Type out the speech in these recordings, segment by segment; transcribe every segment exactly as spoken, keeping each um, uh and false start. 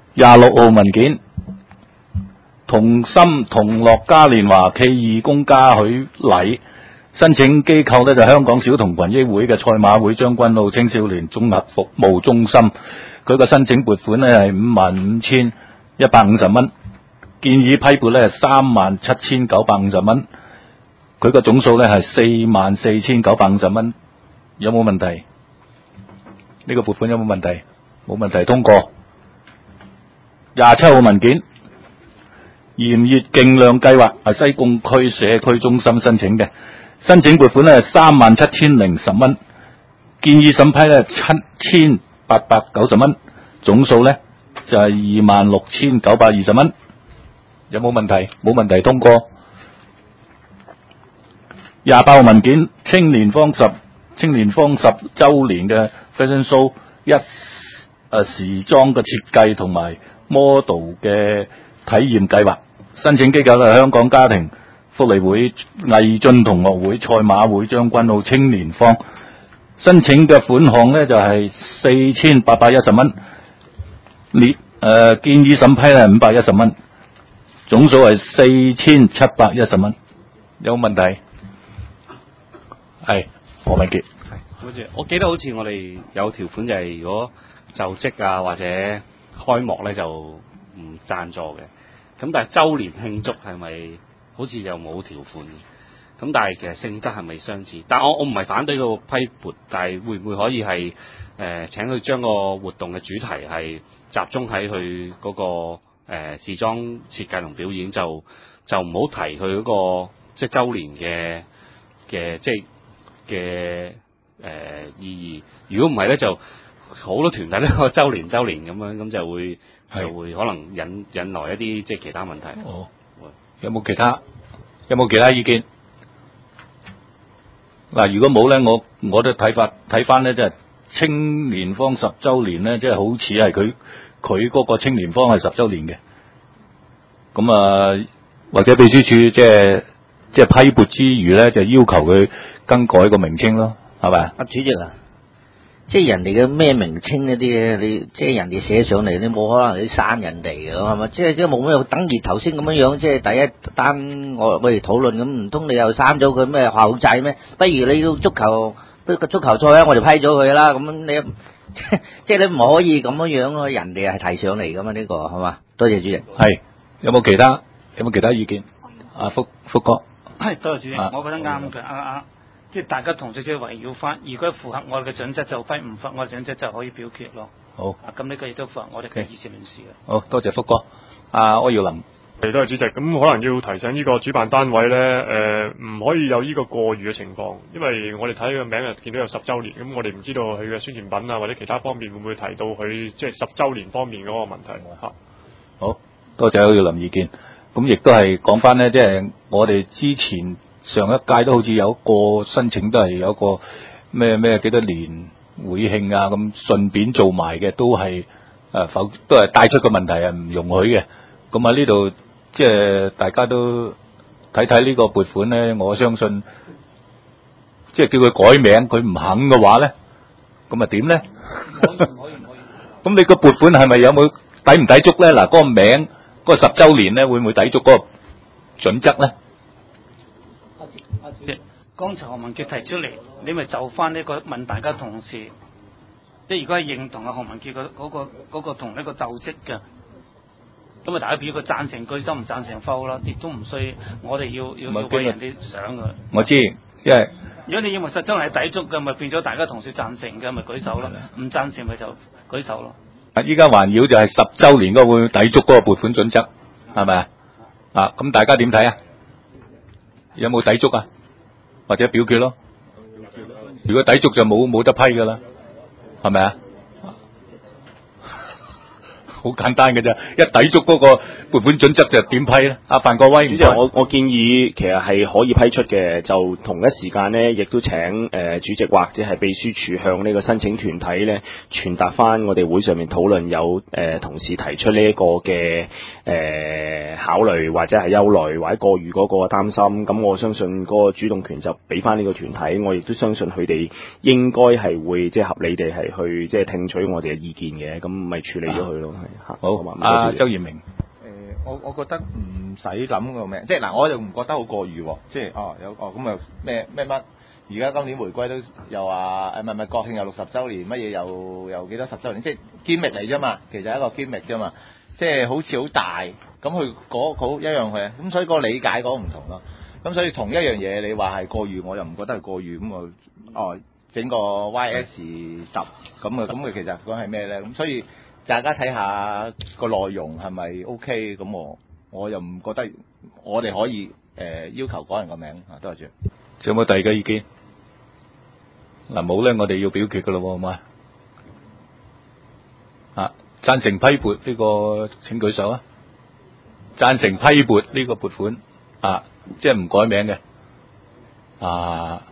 廿六號文件，同心同樂嘉年華暨義工嘉許禮，申請機構呢就香港小童群益會嘅賽馬會將軍澳青少年綜合服務中心，佢個申請撥款呢係五萬五千一百五十蚊，建議批撥呢係三萬七千九百五十蚊，佢個總數呢係四萬四千九百五十蚊，有冇問題？呢個撥款有冇問題？冇問題，通過。廿七號文件，鹽月競亮計劃係西貢區社區中心申請嘅，申請撥款呢係三萬七千零十蚊，建議審批呢七千八百九十蚊，總數呢就係二萬六千九百二十蚊，有冇問題？冇問題，通過。廿八號文件，青年方十青年方十週年嘅 Fashion Show 一誒、呃、時裝嘅設計同埋 model 嘅體驗計劃，申請機構係香港家庭福利會、藝進同學會、賽馬會將軍澳青年坊，申請嘅款項呢就係四千八百一十蚊，列誒建議審批係五百一十蚊，總數係四千七百一十蚊，有冇問題？係何文傑。 好似我記得好似我哋有條款就係如果就職啊或者開幕咧就唔贊助嘅，咁但係週年慶祝係咪好似又冇條款？咁但係其實性質係咪相似？但我我唔係反對個批撥，但係會唔會可以係誒、呃、請佢將個活動嘅主題係集中喺佢嗰個誒、呃、時裝設計同表演，就就唔好提佢嗰、嗰個即係週年嘅嘅即係嘅誒意義。如果唔係咧，就好多團體都個週年週年咁樣，咁就會就會可能引引來一啲即係其他問題。 哦，有冇其他有冇其他意見？嗱，如果冇咧，我我都睇法睇翻咧，即係青年坊十週年咧，即係好似係佢佢嗰個青年坊係十週年嘅，咁啊或者秘書處即係即係批撥之餘咧，就要求佢更改個名稱咯，係咪？ 阿主席啊，即係人哋嘅咩名稱嗰啲嘢，你即係人哋寫上嚟，你冇可能你刪人哋嘅，係咪？即係即係冇咩等於頭先咁樣樣，即係第一單我我哋討論咁，唔通你又刪咗佢咩後制咩？不如你要足球個足球賽啊，我哋批咗佢啦，咁你即係你唔可以咁樣樣咯，人哋係提上嚟噶嘛，呢個係嘛？多謝主席。 係有冇其他有冇其他意見？阿福福哥。 係多謝主席， 啊、 我覺得啱嘅，啊啊，即係大家同事即係圍繞翻，如果符合我哋嘅準則就批，唔符合我哋準則就可以表決咯。 好， 啊，咁呢個亦都符合我哋嘅議事論事嘅。 好多謝福哥。阿柯耀林。 係多謝主席，咁可能要提醒呢個主辦單位咧，誒、呃、唔可以有呢個過譽嘅情況，因為我哋睇個名啊，見到有十週年，咁我哋唔知道佢嘅宣傳品啊或者其他方面會唔會提到佢即係十週年方面嗰個問題嚇。 好多謝柯耀林意見。咁亦都係講翻咧，即係我哋之前上一屆都好似有一個申請，都係有一個咩咩幾多年會慶啊，咁順便做埋嘅，都係誒否都係帶出個問題係唔容許嘅。咁啊呢度即係大家都睇睇呢個撥款咧，我相信即係叫佢改名，佢唔肯嘅話咧，咁啊點咧？唔可以唔可以唔可以。咁你個撥款係咪有冇抵唔抵觸咧？嗱，嗰個名。嗰個十週年咧，會唔會抵觸嗰個準則咧？ 阿主阿主席，剛才何文傑提出嚟，你咪就翻呢個問大家同事，即係如果係認同阿何文傑嗰嗰個嗰個同呢個就職嘅，咁啊大家表個贊成舉手，唔贊成否啦，亦都唔需我哋要要要為人哋想嘅。 我知，因為如果你認為實質係抵觸嘅，咪變咗大家同事贊成嘅，咪舉手咯；唔贊成咪就舉手咯。 啊！依家環繞就係十週年嗰個會抵觸嗰個撥款準則，係咪啊？啊！咁大家點睇啊？有冇抵觸啊？或者表決咯？如果抵觸就冇冇得批噶啦，係咪啊？好簡單嘅啫，一抵觸嗰個撥款準則就點批咧？阿范國威， 主席，我我建議其實係可以批出嘅，就同一時間呢，亦都請誒、呃、主席或者係秘書處向呢個申請團體呢傳達翻我哋會上面討論有誒、呃、同事提出呢一個嘅誒、呃、考慮或者係憂慮或者過譽嗰個擔心，咁我相信嗰個主動權就俾翻呢個團體，我亦都相信佢哋應該係會即係合理地係去即係聽取我哋嘅意見嘅，咁咪處理咗佢咯。 嚇。 好， 好嘛阿周賢明。 誒、我我覺得唔使諗個名，即係嗱，我就唔覺得好過譽喎，即係哦有哦咁啊咩咩乜，而家今年回歸都又話誒唔係唔係國慶又六十週年，乜嘢又又幾多十週年，即係堅力嚟啫嘛，其實係一個堅力啫嘛，即係好似好大，咁佢嗰嗰一樣係，咁所以個理解嗰唔同咯，咁所以同一樣嘢你話係過譽，我又唔覺得係過譽，咁我哦整個 Y S 十咁啊咁嘅其實講係咩咧？咁所以。大家睇下個內容係咪 OK？咁我我又唔覺得我哋可以誒、呃、要求改人個名啊，多謝。 仲有冇第二個意見？嗱冇咧，我哋要表決噶咯，好嘛？啊，贊成批撥呢個請舉手啊！贊成批撥呢個撥款啊，即係唔改名嘅啊，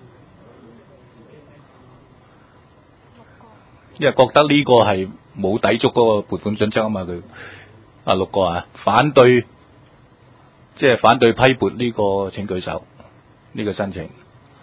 因為覺得呢個係。冇抵觸嗰個撥款準則啊嘛，佢啊六個啊反對，即係反對批撥呢個請舉手，呢個申請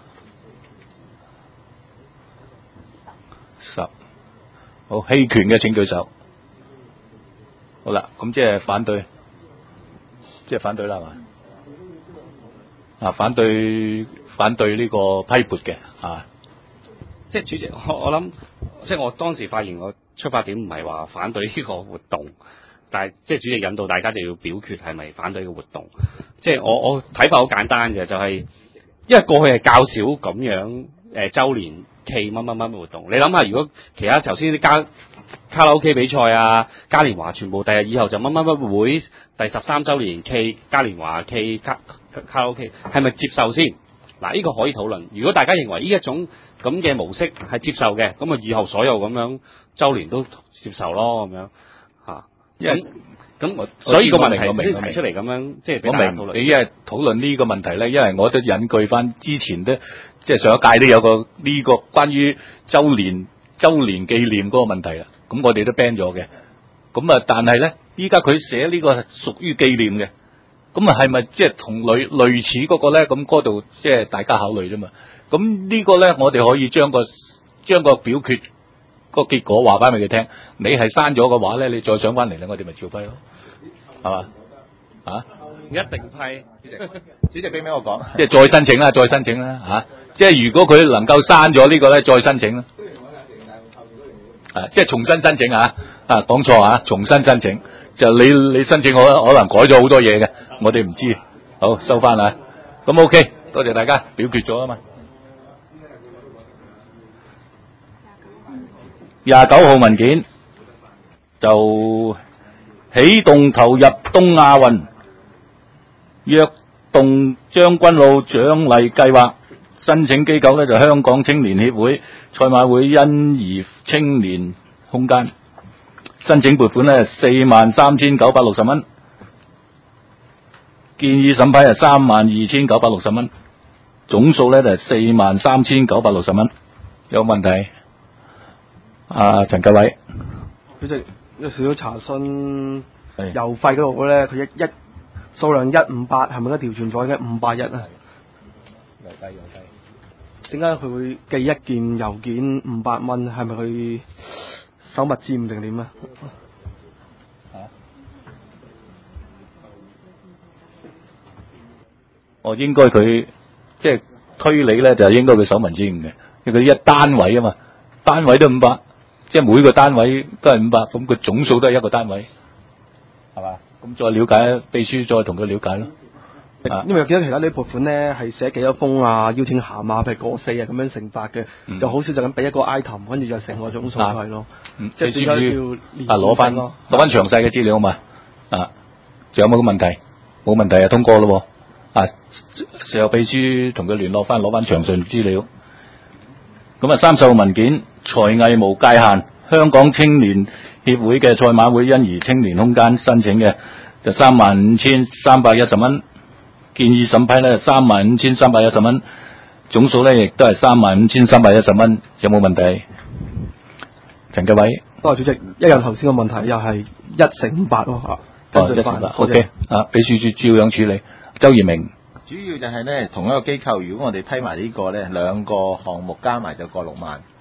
十好棄權嘅請舉手，好啦，咁即係反對，即係反對啦係嘛？啊反對反對呢個批撥嘅啊， 即係主席，我我諗，即係我當時發言我。出發點唔係話反對呢個活動，但係即係主席引導大家就要表決係咪反對呢個活動。即係我我睇法好簡單嘅，就係、是、因為過去係較少咁樣誒、呃、週年暨乜乜乜活動。你諗下，如果其他頭先啲加卡拉 OK 比賽啊、嘉年華全部第日以後就乜乜乜會第十三週年暨嘉年華暨卡卡拉 OK 係咪接受先？嗱，呢個可以討論。如果大家認為呢一種咁嘅模式係接受嘅，咁啊以後所有咁樣週年都接受咯，咁樣嚇。因為咁我所以個問題先提出嚟咁樣，即係俾大家討論。 你因為討論呢個問題咧，因為我都引據翻之前都即係上一屆都有個呢個關於週年週年紀念嗰個問題啦。咁我哋都 ban 咗嘅。咁啊，但係咧，依家佢寫呢個係屬於紀念嘅。咁啊，係咪即係同類類似嗰個咧？咁嗰度即係大家考慮啫嘛。咁呢個咧，我哋可以將個將個表決個結果話翻俾佢聽。你係刪咗嘅話咧，你再上翻嚟咧，我哋咪照批咯，係嘛？啊？ 一定批。 主席俾俾我講， 即係再申請啦，再申請啦嚇、啊。即係如果佢能夠刪咗呢個咧，再申請啦。啊，即係重新申請啊！啊，講錯啊，重新申請。就你你申請可可能改咗好多嘢嘅，我哋唔知。好，收翻啦。咁 OK，多謝大家表決咗啊嘛。廿九號文件就起動投入東亞運，躍動將軍澳獎勵計劃，申請機構呢就香港青年協會、賽馬會欣怡青年空間。申請撥款呢四萬三千九百六十蚊，建議審批係三萬二千九百六十蚊，總數呢就係四萬三千九百六十蚊。有問題？啊，陳繼偉， 主席有少少查詢，郵費嗰度咧，佢一一數量一五八，係咪應該調轉咗嘅五八一啊？ 郵費郵費， 點解佢會寄一件郵件五百蚊？係咪佢手密佔定點啊？ 哦，應該佢即係推理咧，就係應該佢手民之誤嘅，因為佢一單位啊嘛，單位都五百，即係每個單位都係五百，咁佢總數都係一個單位，係嘛？咁再了解，秘書再同佢了解咯。 因為有見到其他啲撥款咧係寫幾多封啊，邀請函啊，譬如過四啊咁樣成法嘅，嗯、就好少就咁俾一個 item， 跟住就成個總數係咯。 嗯、 即係點解要啊攞翻攞翻詳細嘅資料嘛？啊，仲有冇個問題？冇問題啊，通過咯。啊，時候秘書同佢聯絡翻，攞翻詳盡資料。咁啊，三十號文件，才藝無界限，香港青年協會嘅賽馬會欣怡青年空間申請嘅就三萬五千三百一十蚊。建議審批咧三萬五千三百一十蚊，總數咧亦都係三萬五千三百一十蚊，有冇問題？陳繼偉， 多謝主席，一樣頭先個問題又係一乘五百咯嚇， 哦一乘八 ，OK，啊，秘書處照樣處理。周賢明， 主要就係咧同一個機構，如果我哋批埋呢個咧兩個項目加埋就過六萬，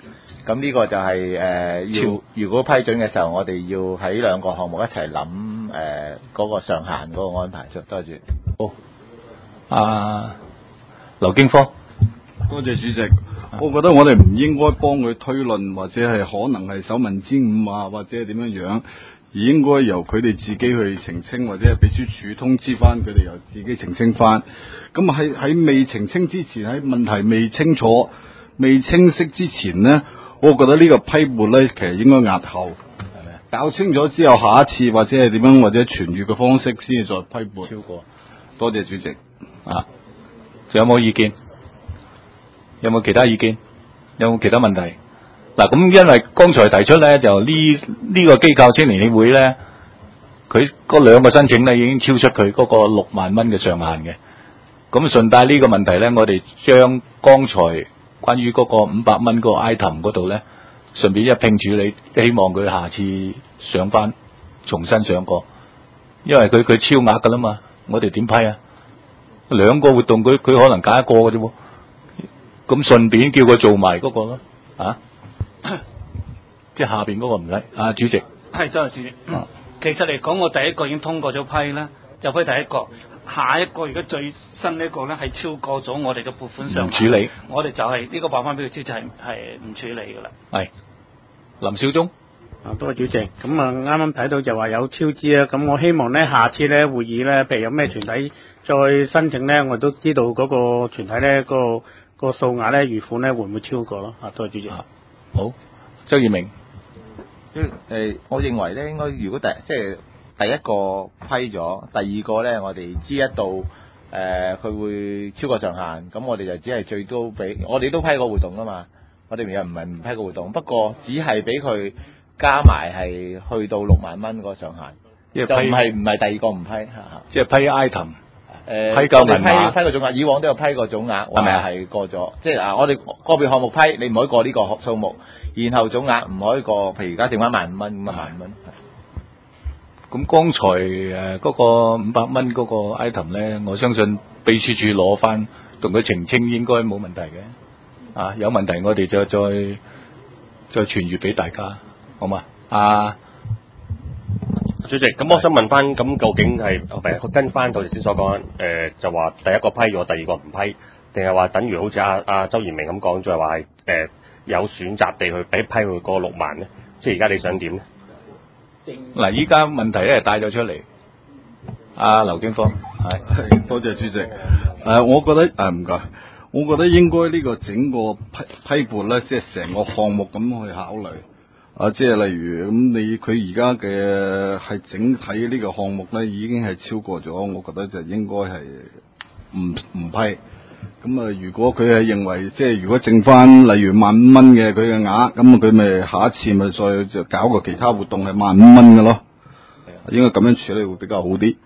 咁呢個就係、是、誒、呃、要如果批准嘅時候，我哋要喺兩個項目一齊諗誒嗰個上限嗰個安排。多謝。 好，啊，劉經科。 多謝主席。我覺得我哋唔應該幫佢推論，或者係可能係手民之誤啊，或者係點樣樣，而應該由佢哋自己去澄清，或者係秘書處通知翻佢哋，由自己澄清翻。咁喺喺未澄清之前，喺問題未清楚、未清晰之前呢，我覺得呢個批撥呢，其實應該押後，係咪？搞清楚之後，下一次或者係點樣，或者傳閱嘅方式先至再批撥。超過。多謝主席。 啊，仲有冇意見？有冇其他意見？有冇其他問題？嗱，咁因為剛才提出咧，就呢呢個機構青年協會咧，佢嗰兩個申請咧已經超出佢嗰個六萬蚊嘅上限嘅。咁順帶呢個問題咧，我哋將剛才關於嗰個五百蚊嗰個 item 嗰度咧，順便一併處理，希望佢下次上翻，重新上過，因為佢佢超額噶啦嘛，我哋點批啊？兩個活動佢佢可能揀一個嘅啫喎。咁順便叫佢做埋嗰個咯，啊，即係下邊嗰個唔使，啊主席， 係多謝主席。嗯、其實嚟講，我第一個已經通過咗批啦，就批第一個，下一個如果最新呢一個咧係超過咗我哋嘅撥款上限， 處理， 我哋就係呢個辦翻俾佢知，就係係唔處理㗎啦。 係，林少忠。 啊，多謝主席。咁啊，啱啱睇到就話有超支啊，咁我希望咧下次咧會議咧，譬如有咩團體再申請咧，我都知道嗰個團體咧嗰個。個數額咧預款咧會唔會超過咯？啊，多謝主席。好， 周耀明。 誒、呃，我認為咧，應該如果第即係第一個批咗，第二個咧，我哋知一到誒，佢、呃、會超過上限，咁我哋就只係最多俾，我哋都批過活動噶嘛，我哋又唔係唔批過活動，不過只係俾佢加埋係去到六萬蚊個上限，就唔係唔係第二個唔批嚇。 即係批 item。 誒、呃， 批夠我哋批批過總額，以往都有批過總額， 係咪啊？ 係過咗，即係啊，我哋個別項目批，你唔可以過呢個數目，然後總額唔可以過，譬如而家剩翻萬五蚊咁啊，萬五蚊。 咁剛才誒嗰個五百蚊嗰個 item 咧，我相信秘書處攞翻同佢澄清應該冇問題嘅。啊，有問題我哋就再再傳閱俾大家，好嘛？啊。 主席，咁我想問翻，咁究竟係唔係佢跟翻頭先所講，誒、呃、就話第一個批咗，第二個唔批，定係話等於好似阿阿周延明咁講，就係話係誒有選擇地去俾批佢嗰六萬咧？即係而家你想點咧？ 嗱，依家問題咧帶咗出嚟，阿、啊、劉經科，係多謝主席。誒、呃，我覺得誒唔該，我覺得應該呢個整個批批撥咧，即係成個項目咁去考慮。啊，即係例如咁，你佢而家嘅係整體呢個項目咧，已經係超過咗，我覺得就應該係唔唔批。咁啊，如果佢係認為即係如果剩翻例如萬五蚊嘅佢嘅額，咁佢咪下一次咪再就搞個其他活動係萬五蚊嘅咯。應該咁樣處理會比較好啲。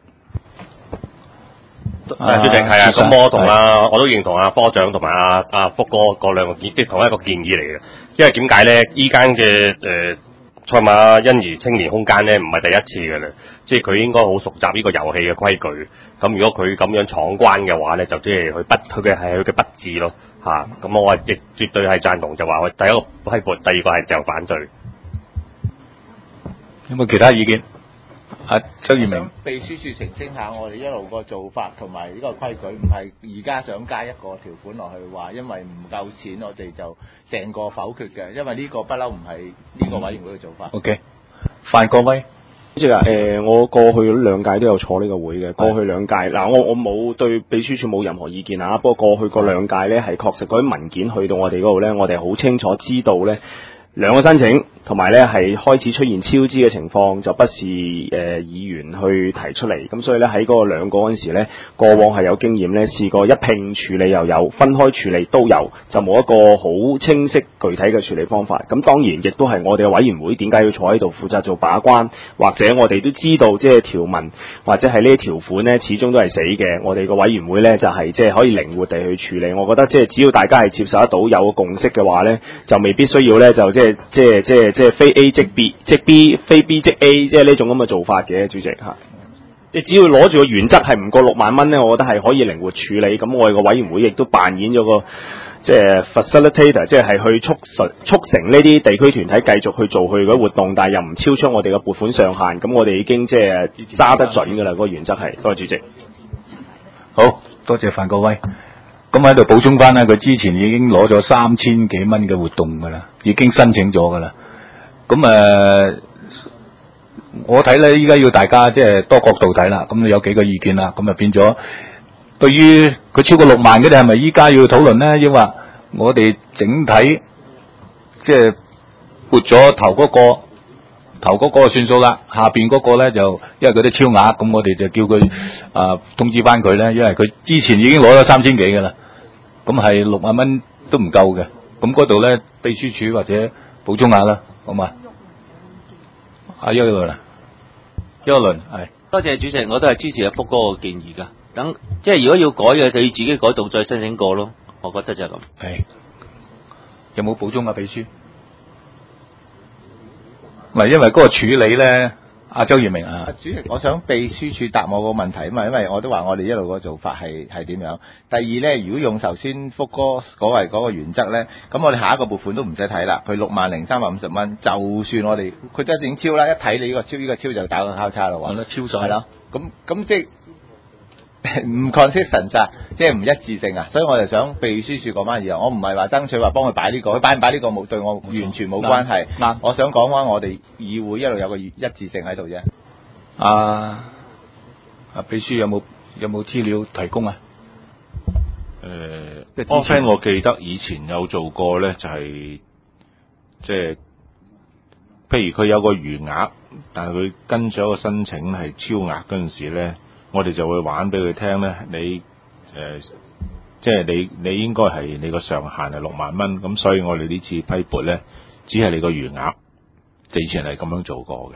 誒，主席係啊，咁我同阿我都認同阿科長同埋阿阿福哥嗰兩個建，即係同一個建議嚟嘅。因為點解咧？依間嘅誒賽馬欣怡青年空間咧，唔係第一次嘅啦，即係佢應該好熟習呢個遊戲嘅規矩。咁如果佢咁樣闖關嘅話咧，就即係佢不佢嘅係佢嘅不智咯嚇。咁我亦絕對係贊同，就話我第一個批撥，第二個係就反對。 有冇其他意見？啊，周延明， 秘書處澄清下，我哋一路個做法同埋呢個規矩，唔係而家想加一個條款落去，話因為唔夠錢，我哋就成個否決嘅，因為呢個不嬲唔係呢個委員會嘅做法。 O K，范國威， 主席啊，誒，我過去兩屆都有坐呢個會嘅，過去兩屆嗱，我我冇對秘書處冇任何意見啊，不過過去嗰兩屆咧係確實嗰啲文件去到我哋嗰度咧，我哋好清楚知道咧兩個申請。同埋咧係開始出現超支嘅情況，就不是誒、呃、議員去提出嚟，咁所以咧喺嗰個兩個嗰陣時咧，過往係有經驗咧，試過一併處理又有，分開處理都有，就冇一個好清晰具體嘅處理方法。咁當然亦都係我哋嘅委員會點解要坐喺度負責做把關，或者我哋都知道即係條文或者係呢啲條款咧，始終都係死嘅。我哋個委員會咧就係即係可以靈活地去處理。我覺得即係只要大家係接受得到有個共識嘅話咧，就未必需要咧就即係即係即係。即係非 A 即 B， 即 B 非 B 即 A， 即係呢種咁嘅做法嘅，主席嚇。你只要攞住個原則係唔過六萬蚊咧，我覺得係可以靈活處理。咁我哋個委員會亦都扮演咗個即係 facilitator，即係去促成促成呢啲地區團體繼續去做佢嘅活動，但係又唔超出我哋嘅撥款上限。咁我哋已經即係揸得準㗎啦，嗰個原則係。多謝主席。 好多謝范國威。咁喺度補充翻咧，佢之前已經攞咗三千幾蚊嘅活動㗎啦，已經申請咗㗎啦。咁誒、呃，我睇咧，依家要大家即係多角度睇啦。咁有幾個意見啦，咁就變咗。對於佢超過六萬嗰啲係咪依家要討論咧？抑或我哋整體即係撥咗頭嗰個頭嗰個算數啦，下邊嗰個咧就因為佢啲超額，咁我哋就叫佢啊、呃、通知翻佢咧，因為佢之前已經攞咗三千幾㗎啦，咁係六萬蚊都唔夠嘅。咁嗰度咧秘書處或者補充下啦，好嘛？阿邱一輪啊，邱一輪係。 多謝主席，我都係支持阿福哥個建議㗎。等即係如果要改嘅，就要自己改動再申請過咯。我覺得就係咁。 係。有冇補充啊，秘書？唔係，因為嗰個處理咧，阿周業明啊。 主席，我想秘書處答我個問題啊嘛，因為我都話我哋一路個做法係係點樣。第二咧，如果用頭先福哥所謂嗰個原則咧，咁我哋下一個撥款都唔使睇啦。佢六萬零三百五十蚊，就算我哋佢真係整超啦，一睇你呢個超呢、呢個超就打個交叉咯喎。 係咯，超晒。 係咯，咁咁即係。唔 consistent 咋，即係唔一致性啊，所以我就想秘書處講翻嘢，我唔係話爭取話幫佢擺呢個，佢擺唔擺呢個冇對我完全冇關係。嗱，我想講翻我哋議會一路有個一致性喺度啫。 啊，啊秘書有冇有冇資料提供啊？ 誒 offhand 我記得以前有做過咧，就係即係譬如佢有個餘額，但係佢跟咗個申請係超額嗰陣時咧。我哋就會玩俾佢聽咧，你誒、呃，即係你你應該係你個上限係六萬蚊，咁所以我哋呢次批撥咧，只係你個餘額，就以前係咁樣做過嘅。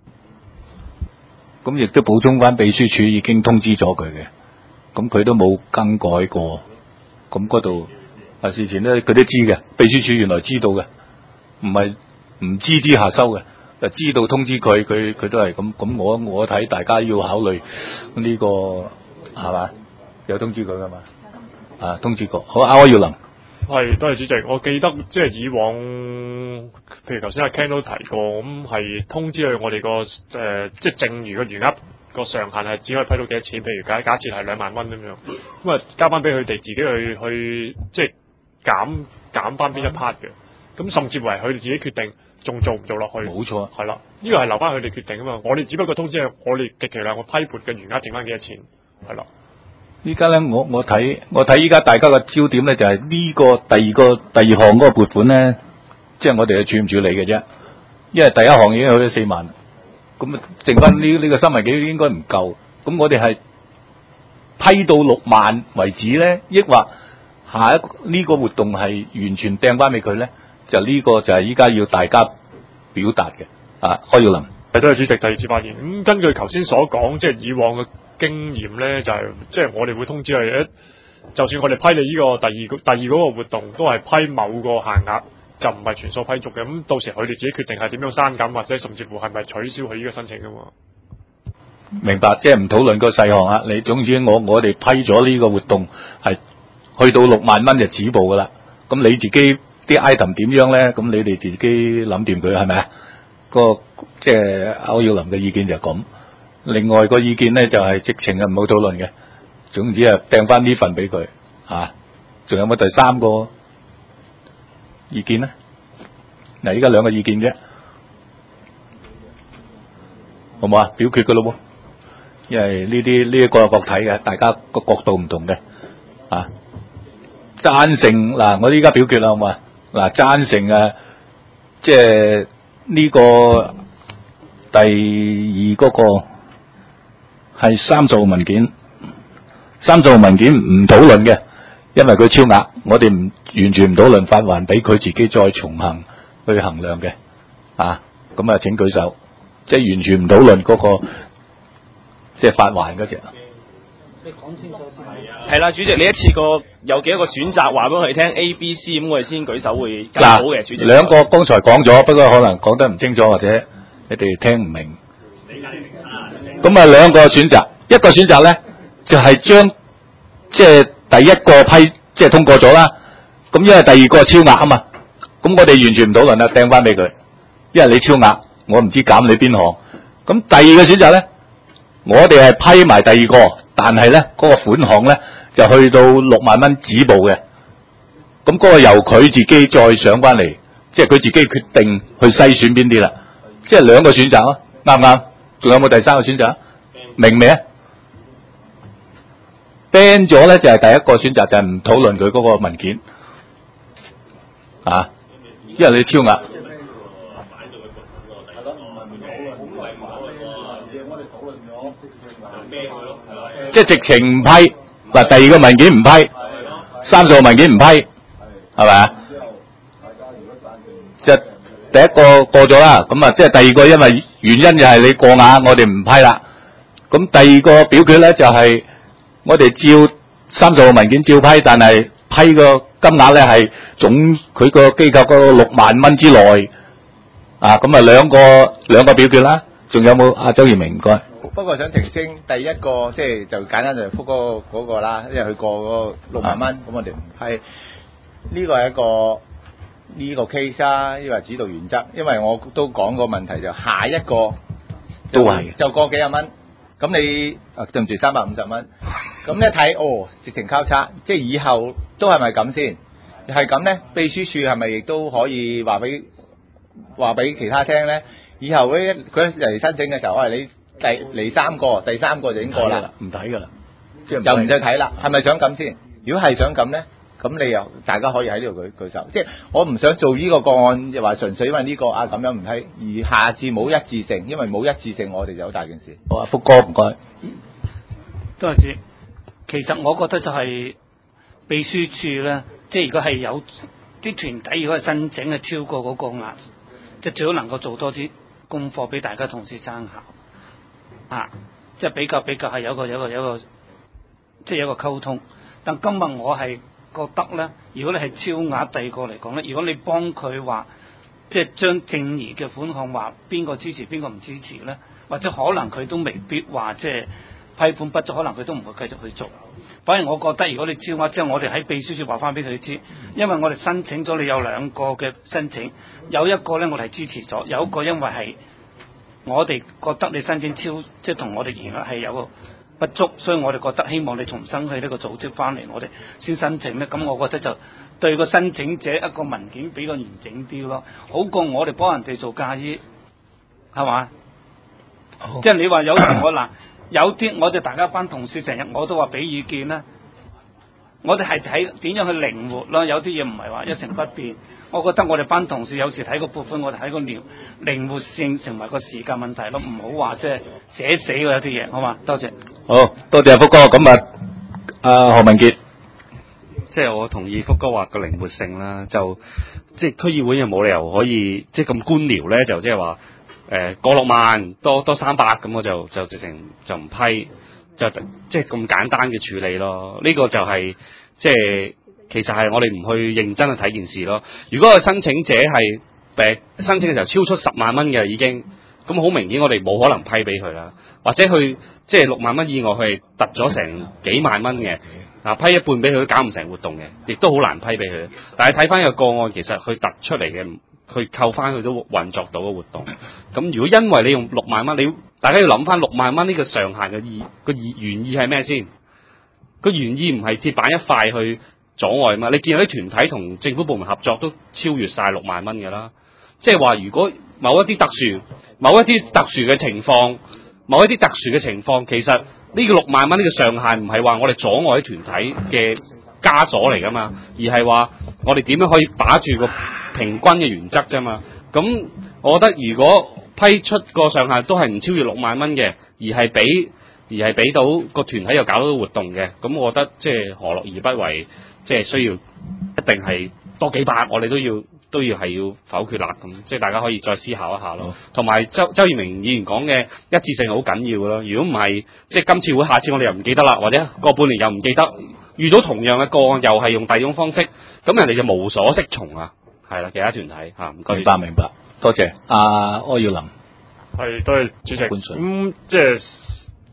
咁亦都補充翻，秘書處已經通知咗佢嘅，咁佢都冇更改過。咁嗰度啊，事前咧佢都知嘅，秘書處原來知道嘅，唔係唔知之下收嘅。就知道通知佢，佢佢都係咁。咁我我睇大家要考慮呢、這個係嘛？有通知佢噶嘛？啊，通知過。好，阿柯耀林。 係，多謝主席。我記得即係以往，譬如頭先阿 Ken 都提過，咁係通知佢我哋個誒，即係剩餘嘅餘額個上限係只可以批到幾多錢？譬如假假設係兩萬蚊咁樣，咁啊交翻俾佢哋自己去去即係減減翻邊一 part 嘅。咁甚至乎係佢哋自己決定，仲做唔做落去？ 冇錯， 係啦，呢個係留翻佢哋決定啊嘛。我哋只不過通知係我哋極其量我批撥嘅餘額剩翻幾多錢，係啦。 依家咧，我我睇我睇依家大家嘅焦點咧就係、是、呢個第二個第二項嗰個撥款咧，即、就、係、是、我哋係處唔處理嘅啫。因為第一項已經去咗四萬，咁啊剩翻呢呢個三萬幾應該唔夠。咁我哋係批到六萬為止咧，抑或下一呢、這個活動係完全掟翻俾佢咧？就呢個就係依家要大家表達嘅。啊，柯耀林。 係，多謝主席第二次發言。咁、嗯、根據頭先所講，即係以往嘅經驗咧，就係、是、即係我哋會通知佢，就算我哋批你呢個第二個第二嗰個活動，都係批某個限額，就唔係全數批足嘅。咁、嗯、到時佢哋自己決定係點樣刪減，或者甚至乎係咪取消佢呢個申請噶嘛？ 明白，即係唔討論個細項啊。你總之我我哋批咗呢個活動係去到六萬蚊就止步噶啦。咁你自己。啲 item 點樣咧？咁你哋自己諗掂佢係咪啊？個即係歐耀林嘅意見就係咁。另外個意見咧就係、是、直情係唔好討論嘅。總之係掟翻呢份俾佢嚇。仲有冇第三個意見咧？嗱，依家兩個意見啫，好唔好啊？表決㗎咯喎，因為呢啲呢一個係各睇嘅，大家個角度唔同嘅啊。贊成嗱，我依家表決啦，好唔好啊？嗱，贊成啊，即係呢個第二嗰個係三十號文件，三十號文件唔討論嘅，因為佢超額，我哋唔完全唔討論，發還俾佢自己再重行去衡量嘅，啊，咁啊請舉手，即係完全唔討論嗰個即係發還嗰隻。 你講清楚先係啊！ 係啦，主席，你一次過有幾多個選擇話俾我哋聽 A、B、C， 咁我哋先舉手會更好嘅。主席， 兩個剛才講咗，不過可能講得唔清楚，或者你哋聽唔明。咁啊，兩個選擇，一個選擇咧就係、是、將即係第一個批即係通過咗啦， 咁因為第二個超額啊嘛，咁我哋完全唔討論啦，掟翻俾佢，因為你超額，我唔知減你邊項。咁第二個選擇咧，我哋係批埋第二個，但係咧嗰個款項咧就去到六萬蚊止步嘅。咁嗰個由佢自己再上翻嚟，即係佢自己決定去篩選邊啲啦。即係兩個選擇咯，啱唔啱？仲有冇第三個選擇？明未啊？ban 咗咧就係第一個選擇，就係唔討論佢嗰個文件啊，因為你超額。即係直情唔批，嗱第二個文件唔批，三十個文件唔批，係咪啊？即係第一個過咗啦，咁啊，即係第二個，因為原因就係你過額，我哋唔批啦。咁第二個表決咧就係我哋照三十個文件照批，但係批個金額咧係總佢個機構嗰個六萬蚊之內啊，咁啊兩個兩個表決啦。仲有冇阿周耀明？唔該。 不過想澄清，第一個即係就簡單就係福哥嗰個啦，因為佢過嗰個六萬蚊，咁我哋唔批。呢個係一個呢個 case 啊，呢個係指導原則。因為我都講過問題就下一個都係就過幾廿蚊，咁你啊對唔住三百五十蚊，咁一睇哦，直情交叉，即係以後都係咪咁先？係咁咧，秘書處係咪亦都可以話俾話俾其他聽咧？以後咧佢嚟申請嘅時候，我係你。第嚟三個，第三個就已經過啦， 唔睇噶啦， 就唔再睇啦。係咪想咁先？如果係想咁咧，咁你又大家可以喺呢度舉舉手。即係我唔想做呢個個案，又話純粹因為呢、這個啊咁樣唔批，而下次冇一致性，因為冇一致性，我哋就好大件事。 好啊，福哥唔該。 多謝主。其實我覺得就係秘書處咧，即係如果係有啲團體如果係申請係超過嗰個額，即係最好能夠做多啲功課俾大家同事參考。啊，即係比較比較係有個有個有個，即係有個溝通。但今日我係覺得咧，如果你係超額第二個嚟講咧，如果你幫佢話，即係將正義嘅款項話邊個支持邊個唔支持咧，或者可能佢都未必話即係批判不足，可能佢都唔會繼續去做。反而我覺得如果你超額之後，我哋喺秘書處話翻俾佢知，因為我哋申請咗你有兩個嘅申請，有一個咧我哋係支持咗，有一個因為係。我哋覺得你申請超，即係同我哋言論係有個不足，所以我哋覺得希望你重新去呢個組織翻嚟，我哋先申請咧。咁我覺得就對個申請者一個文件比較完整啲咯，好過我哋幫人哋做嫁衣，係嘛？即係你話有同我嗱，有啲我哋大家班同事成日我都話俾意見啦，我哋係睇點樣去靈活咯，有啲嘢唔係話一成不變。我覺得我哋班同事有時睇個撥款，我哋睇個靈靈活性成為個時間問題咯，唔好話即係寫死嗰有啲嘢，好嘛？多謝。 好多謝福哥，咁啊，阿何文傑， 即係我同意福哥話個靈活性啦，就即係區議會又冇理由可以即係咁官僚咧，就即係話誒過六萬多多三百咁，我就就直情就唔批，就即係咁簡單嘅處理咯。呢、這個就係、是、即係。其實係我哋唔去認真去睇件事咯。如果個申請者係誒申請嘅時候超出十萬蚊嘅已經，咁好明顯我哋冇可能批俾佢啦。或者佢即係六萬蚊以外，佢係突咗成幾萬蚊嘅，啊批一半俾佢都搞唔成活動嘅，亦都好難批俾佢。但係睇翻個個案，其實佢突出嚟嘅，佢扣翻佢都運作到個活動。咁如果因為你用六萬蚊，你大家要諗翻六萬蚊呢個上限嘅意個意原意係咩先？個原意唔係鐵板一塊去阻礙嘛？你見到啲團體同政府部門合作都超越晒六萬蚊嘅啦，即係話如果某一啲特殊、某一啲特殊嘅情況、某一啲特殊嘅情況，其實呢個六萬蚊呢個上限唔係話我哋阻礙啲團體嘅枷鎖嚟噶嘛，而係話我哋點樣可以把住個平均嘅原則啫嘛。咁我覺得如果批出個上限都係唔超越六萬蚊嘅，而係俾而係俾到個團體又搞到活動嘅，咁我覺得即係何樂而不為？即係需要一定係多幾百，我哋都要都要係要否決啦咁，即係大家可以再思考一下咯。同埋周周耀明議員講嘅一致性好緊要咯。如果唔係，即係今次會，下次我哋又唔記得啦，或者過半年又唔記得，遇到同樣嘅個案又係用第二種方式，咁人哋就無所適從啊。係啦，其他團體嚇唔該。 明白明白，多謝。阿柯耀林， 係多謝主席。咁、嗯、即係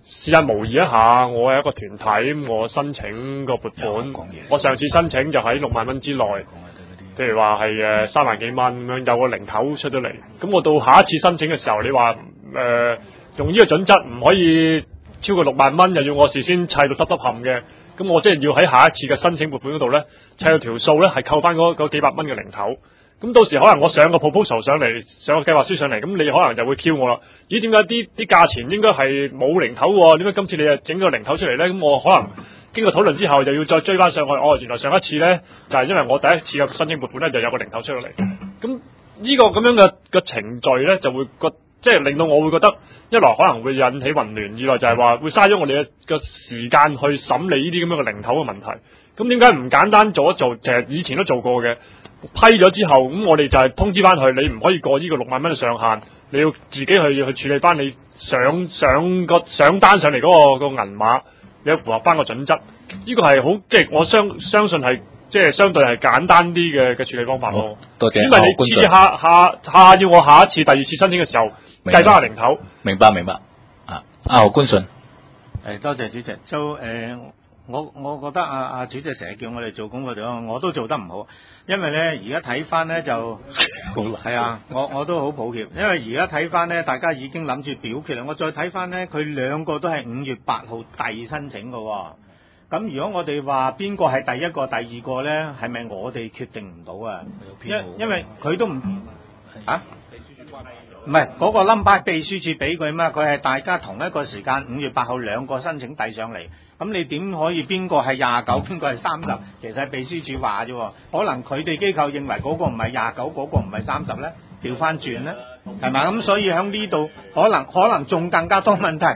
試下模擬一下，我係一個團體，我申請個撥款，我上次申請就喺六萬蚊之內，譬如話係誒三萬幾蚊咁樣，有個零頭出咗嚟。咁我到下一次申請嘅時候，你話誒、呃、用呢個準則唔可以超過六萬蚊，又要我事先砌到耷耷冚嘅，咁我即係要喺下一次嘅申請撥款嗰度咧砌到條數咧係扣翻嗰嗰幾百蚊嘅零頭。咁到時可能我上個 proposal 上嚟，上個計劃書上嚟，咁你可能就會 Q 我啦。咦？點解啲啲價錢應該係冇零頭喎？點解今次你又整個零頭出嚟咧？咁我可能經過討論之後，又要再追翻上去。哦，原來上一次咧就係、是、因為我第一次嘅申請撥款咧就有個零頭出咗嚟。咁呢個咁樣嘅嘅程序咧就會覺即係令到我會覺得一來可能會引起混亂，二來就係話會嘥咗我哋嘅嘅時間去審理呢啲咁樣嘅零頭嘅問題。咁點解唔簡單做一做？其實以前都做過嘅。批咗之後，咁我哋就係通知翻佢，你唔可以過呢個六萬蚊嘅上限，你要自己去去處理翻你上上個上單上嚟嗰、那個個銀碼，你要符合翻個準則。呢、這個係好即係我相相信係即係相對係簡單啲嘅嘅處理方法咯。 多謝。 因為你次下下下要我下一次第二次申請嘅時候計翻個零頭。 明白明白。啊，阿何官信。 誒，多謝主席。就誒、呃，我我覺得阿、啊、阿主席成日叫我哋做功課咗，我都做得唔好。因為咧，而家睇翻咧就係啊，我我都好抱歉。因為而家睇翻咧，大家已經諗住表決啦。我再睇翻咧，佢兩個都係五月八號遞申請嘅、哦。咁如果我哋話邊個係第一個、第二個咧，係咪我哋決定唔到啊？因因為佢都唔啊，唔係嗰個 number 秘書處俾佢嘛，佢係大家同一個時間五月八號兩個申請遞上嚟。咁你點可以邊個係廿九，邊個係三十？其實係秘書處話啫，可能佢哋機構認為嗰個唔係廿九，嗰個唔係三十咧，調翻轉咧，係咪？咁所以喺呢度可能可能仲更加多問題。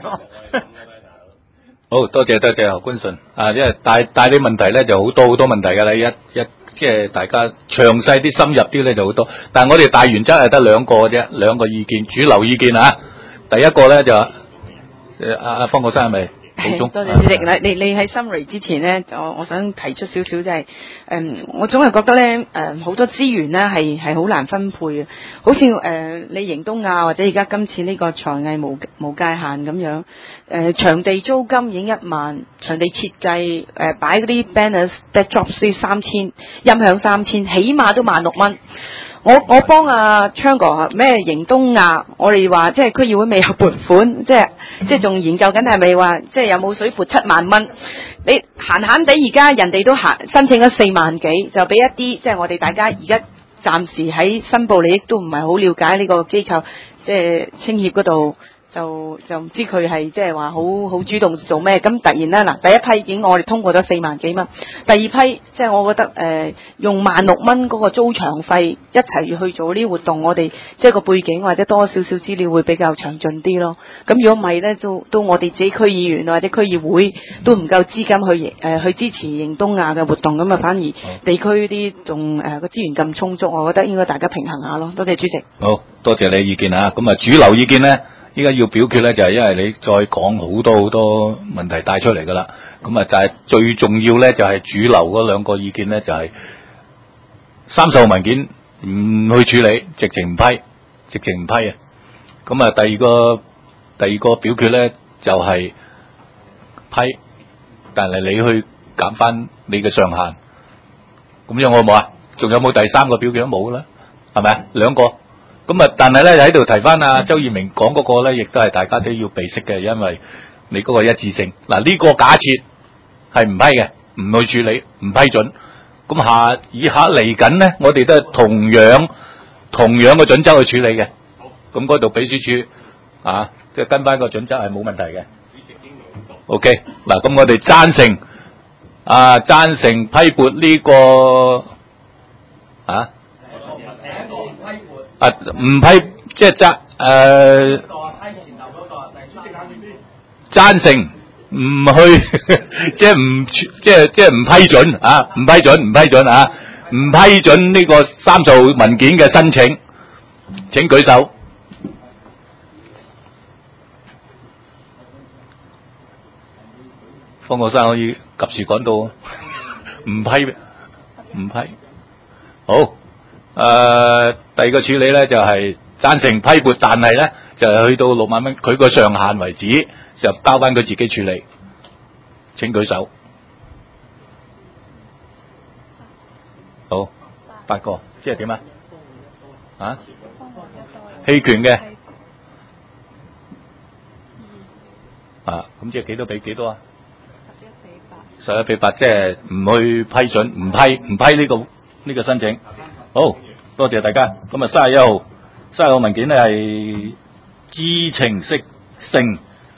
好多謝多謝何官信啊，因為帶帶啲問題咧就好多好多問題㗎啦，一一即係大家詳細啲深入啲咧就好多，但係我哋大原則係得兩個啫，兩個意見主流意見啊。第一個咧就誒阿阿方國生係咪？ 多謝主席。你你喺 summary 之前呢，我我想提出少少就係、是，誒、嗯，我總係覺得咧，誒、呃，好多資源呢係係好難分配嘅，好似誒、呃、你營東亞或者而家今次呢個才藝無無界限咁樣，誒、呃，場地租金已經一萬，場地設計誒擺嗰啲 banners、backdrops 啲三千，音響三千，起碼都萬六蚊。我我幫阿昌哥咩營東亞，我哋話即係區議會未有撥款，即係即係仲研究緊係咪話即係有冇水撥七萬蚊？你閒閒地而家人哋都行申請咗四萬幾，就俾一啲即係我哋大家而家暫時喺申報利益都唔係好了解呢個機構，即係青協嗰度。就就唔知佢係即係話好好主動做咩，咁突然咧嗱，第一批已經我哋通過咗四萬幾蚊，第二批即係我覺得誒、呃、用萬六蚊嗰個租場費一齊去做呢啲活動，我哋即係個背景或者多少少資料會比較詳盡啲咯。咁如果唔係咧，都都我哋自己區議員或者區議會都唔夠資金去誒、呃、去支持營東亞嘅活動，咁啊反而地區啲仲誒個資源咁充足，我覺得應該大家平衡下咯。多謝主席。 好多謝你意見啊！咁啊主流意見咧。依家要表決咧，就係、是、因為你再講好多好多問題帶出嚟噶啦，咁啊就係最重要咧，就係、是、主流嗰兩個意見咧，就係、是、三十號文件唔去處理，直情唔批，直情唔批啊！咁啊第二個第二個表決咧就係、是、批，但係你去減翻你嘅上限，咁樣好唔好啊？仲有冇第三個表決都冇啦？係咪啊？兩個。咁啊！但係咧喺度提翻阿周燕明講嗰個咧，亦都係大家都要備識嘅，因為你嗰個一致性嗱呢、這個假設係唔批嘅，唔去處理，唔批准。咁下以下嚟緊咧，我哋都係同樣同樣嘅準則去處理嘅。咁嗰度秘書處啊，即係跟翻個準則係冇問題嘅。OK 嗱，咁我哋贊成啊，贊成批撥呢、這個啊。啊，唔批即係贊誒，贊成唔去，即係唔即係即係唔批准啊，唔批准唔批准啊，唔批准呢個三十號文件嘅申請，請舉手。方國生可以及時趕到，唔批唔批，好。誒、呃，第二個處理咧就係、是、 贊成批撥，但係咧就係去到六萬蚊，佢個上限為止，就交翻佢自己處理。請舉手。好，八個，即係點啊？啊？棄權嘅。啊，咁即係幾多比幾多啊？十一比八，即係唔去批准，唔批唔批呢、這個呢、這個申請。好，多謝大家。咁啊，三十一號，三十號文件咧係知情識性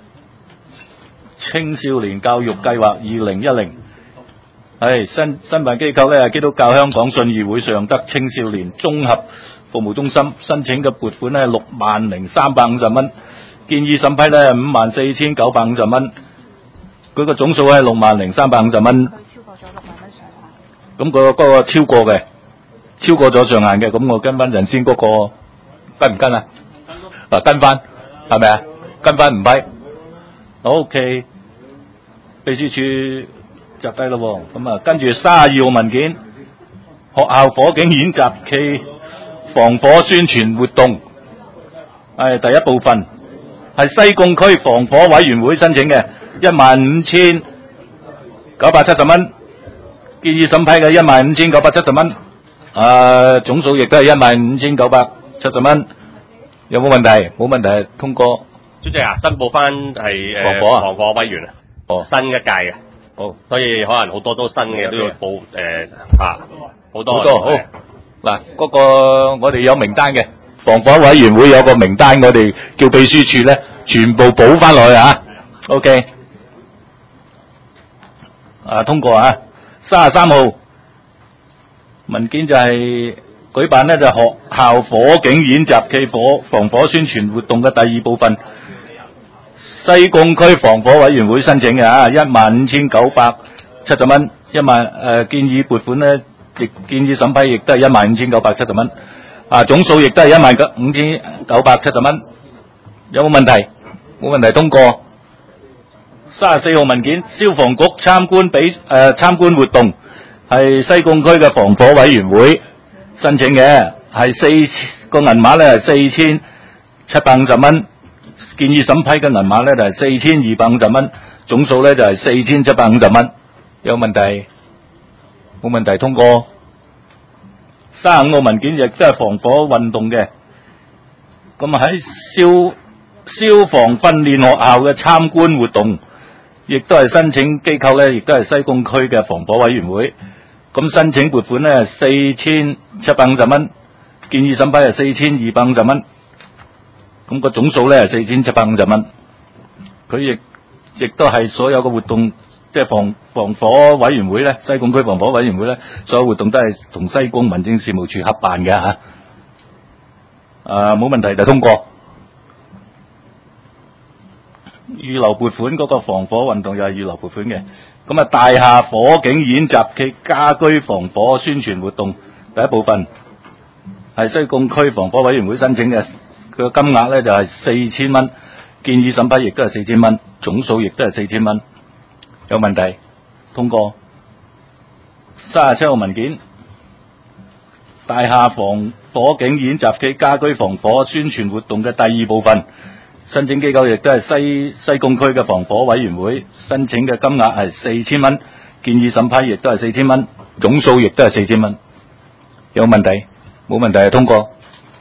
青少年教育計劃二零一零。係申申辦機構咧係基督教香港信義會尚德青少年綜合服務中心，申請嘅撥款咧六萬零三百五十蚊，建議審批咧五萬四千九百五十蚊。佢個總數係六萬零三百五十蚊。佢超過咗六萬蚊上限。咁個嗰個超過嘅，超過咗上限嘅，咁我跟翻陣先嗰個跟唔跟啊？嗱，跟翻係咪啊？跟翻唔批。O K，秘書處集低咯。咁啊，跟住三十二號文件，學校火警演習暨防火宣傳活動，係第一部分，係西貢區防火委員會申請嘅。一萬五千九百七十蚊，建議審批嘅一萬五千九百七十蚊，啊總數亦都係一萬五千九百七十蚊，有冇問題？冇問題，通過。 主席啊，申報翻係防火啊， 防火委員啊， 哦， 新一屆嘅， 好， 所以可能好多都新嘅都要報誒啊，好多好多好嗱，嗰個我哋有名單嘅，防火委員會有個名單，我哋叫秘書處咧全部補翻落去啊 ，OK。啊，通過啊！三十三號文件就係舉辦呢，就學校火警演習暨火防火宣傳活動嘅第二部分，西貢區防火委員會申請嘅啊，一萬五千九百七十蚊，一萬誒建議撥款呢，亦建議審批亦都係一萬五千九百七十蚊，啊總數亦都係一萬九五千九百七十蚊，有冇問題？冇問題，通過。三十四號文件，消防局參觀比誒參觀活動係西貢區嘅防火委員會申請嘅，係四個銀碼咧係四千七百五十蚊，建議審批嘅銀碼咧就係四千二百五十蚊，總數咧就係四千七百五十蚊，有問題？冇問題，通過。三十五號文件亦都係防火運動嘅，咁喺消消防訓練學校嘅參觀活動。亦都係申請機構咧，亦都係西貢區嘅防火委員會。咁申請撥款咧係四千七百五十蚊，建議審批係四千二百五十蚊。咁個總數咧係四千七百五十蚊。佢亦亦都係所有嘅活動，即係防防火委員會咧，西貢區防火委員會咧，所有活動都係同西貢民政事務處合辦嘅嚇。啊，冇問題就通過。預留撥款嗰個防火運動又係預留撥款嘅，咁啊大廈火警演習暨家居防火宣傳活動第一部分係西貢區防火委員會申請嘅，佢個金額咧就係四千蚊，建議審批亦都係四千蚊，總數亦都係四千蚊，有問題？通過。三十七號文件，大廈防火警演習暨家居防火宣傳活動嘅第二部分。申請機構亦都係西西貢區嘅防火委員會，申請嘅金額係四千蚊，建議審批亦都係四千蚊，總數亦都係四千蚊。有問題？冇問題係通過。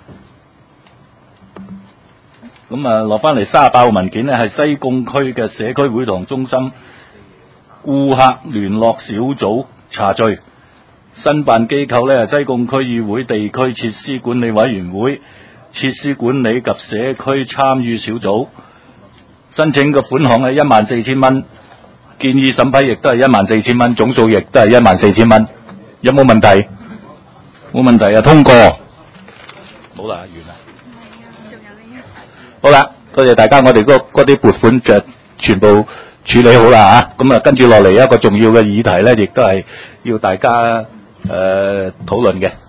咁啊，落翻嚟三十八號文件呢，係西貢區嘅社區會堂中心顧客聯絡小組茶敘，申辦機構呢係西貢區議會地區設施管理委員會。設施管理及社區參與小組申請嘅款項係一萬四千蚊，建議審批亦都係一萬四千蚊，總數亦都係一萬四千蚊。有冇問題？冇問題啊，通過。好啦，完啦。好啦，多謝大家，我哋嗰嗰啲撥款就全部處理好啦嚇。咁啊，跟住落嚟一個重要嘅議題咧，亦都係要大家誒討論嘅。